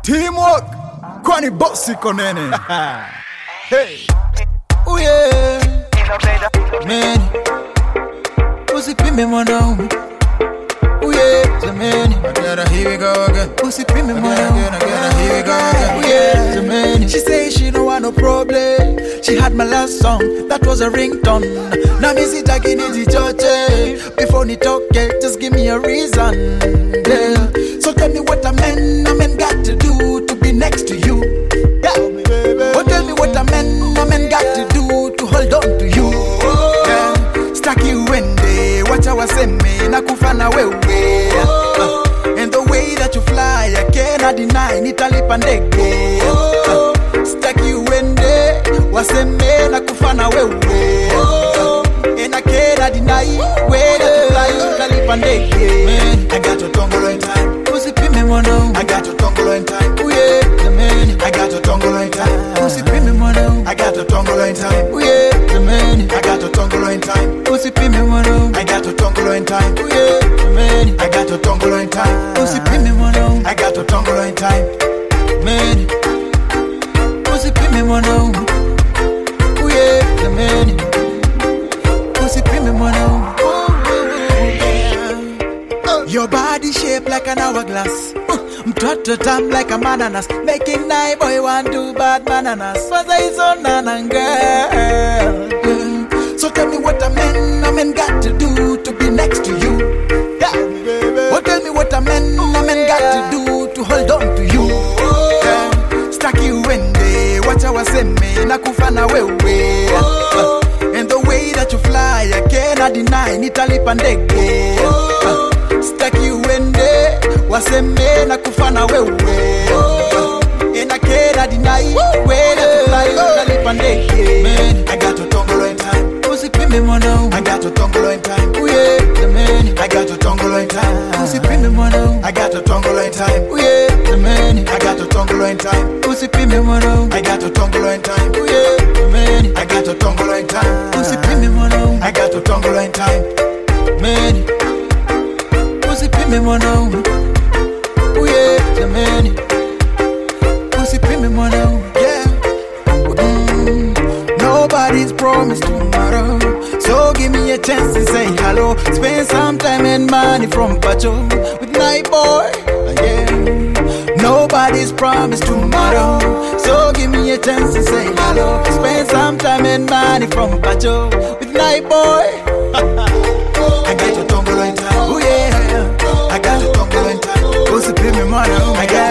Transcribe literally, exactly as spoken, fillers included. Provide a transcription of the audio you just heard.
Teamwork, kwani bossy konene. Hey. Oh yeah, man. Usipime mwanaume. Oh yeah, jamani. Again, here we go again. Usipime mwanaume. Again, again, here we go again. Oh yeah, jamani. She say she don't want no problem. She had my last song, that was a ringtone. Now me sit again in the church. Before ni talk, just give me a reason. Yeah. So tell me what a man, a man got to do to be next to you. Yeah. Oh, tell me what a man, a man got to do to hold on to you. Yeah. Staki wende, wacha waseme na kufana wewe. Uh, and the way that you fly, I cannot deny, nitalipa ndege. Uh, Staki wende, waseme na kufana wewe. Uh, and I cannot deny, way that you fly, nitalipa ndege. Man, I got your tongue in time. Usipime mwanao, I got your tongue in time. Oh yeah, the man, I got your tongue in time. Usipime mwanao, I got your tongue in time. Oh yeah, the man, I got your tongue in time. Usipime mwanao, I got your tongue in time. Oh yeah, the man, I got your tongue in time. Usipime mwanao, I got your tongue in time. Man, usipime mwanao. Oh yeah, the man, usipime mwanao. Your body shaped like an hourglass. Mtoto tam like a bananas. Making night boy want to bad bananas. Was I so nanan girl? So tell me what a man, a man got to do to be next to you. Yeah. Oh, tell me what a man, a man got to do to hold on to you. Yeah. Staki wende, wacha waseme na kufana wewe. Uh, and the way that you fly, I cannot deny, nitalipa ndege. Uh, Staki wende, waseme na kufana wewe. Uh, and I cannot deny, way that you fly, nitalipa ndege. Man, I got your tongue in time. Usipime mwanao, I got your tongue in time. Oh yeah, the man, I got your tongue in time. Usipime mwanao, I got your tongue in time. Oh yeah, the man, I got your tongue in time. Usipime mwanao, I got your tongue in time. Oh yeah, the man, I got your tongue in time. Usipime mwanao, I got your tongue in time. Man, usipime mwanao. Oh yeah, the man, usipime mwanao. Yeah. Mm. Nobody's promised tomorrow, so give me a chance to say hello. Spend some time and money from Pacho with Night Boy. Yeah. Nobody's promised tomorrow, so give me a chance to say hello. Spend some time and money from Pacho with Night Boy. I got your tongue in time. Oh yeah, I got your tongue in time. Usipime mwanao. I got